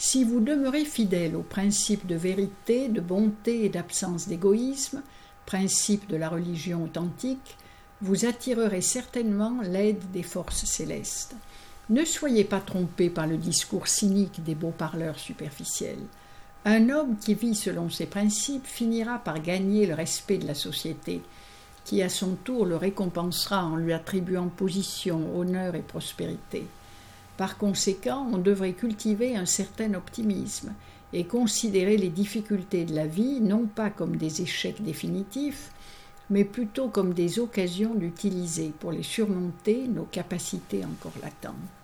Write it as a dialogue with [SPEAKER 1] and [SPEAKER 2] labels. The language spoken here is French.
[SPEAKER 1] Si vous demeurez fidèle aux principes de vérité, de bonté et d'absence d'égoïsme, principes de la religion authentique, vous attirerez certainement l'aide des forces célestes. Ne soyez pas trompés par le discours cynique des beaux parleurs superficiels. Un homme qui vit selon ces principes finira par gagner le respect de la société, qui à son tour le récompensera en lui attribuant position, honneur et prospérité. Par conséquent, on devrait cultiver un certain optimisme et considérer les difficultés de la vie non pas comme des échecs définitifs, mais plutôt comme des occasions d'utiliser pour les surmonter nos capacités encore latentes.